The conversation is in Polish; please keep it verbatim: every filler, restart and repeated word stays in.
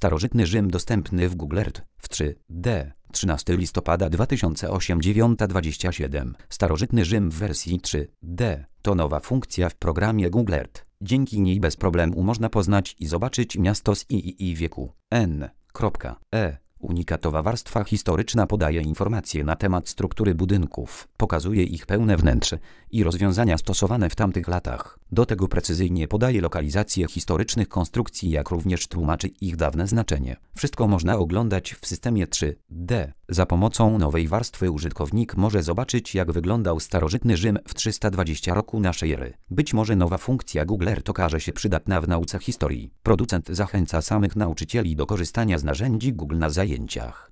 Starożytny Rzym dostępny w Google Earth w trzy D. trzynastego listopada dwa tysiące ósmego, dziewiąta dwadzieścia siedem. Starożytny Rzym w wersji trzy D. To nowa funkcja w programie Google Earth. Dzięki niej bez problemu można poznać i zobaczyć miasto z I I I wieku. N. E. Unikatowa warstwa historyczna podaje informacje na temat struktury budynków, pokazuje ich pełne wnętrze i rozwiązania stosowane w tamtych latach. Do tego precyzyjnie podaje lokalizacje historycznych konstrukcji, jak również tłumaczy ich dawne znaczenie. Wszystko można oglądać w systemie trzy D. Za pomocą nowej warstwy użytkownik może zobaczyć, jak wyglądał starożytny Rzym w trzysta dwudziestym roku naszej ery. Być może nowa funkcja Google Earth okaże się przydatna w nauce historii. Producent zachęca samych nauczycieli do korzystania z narzędzi Google na zajęciach.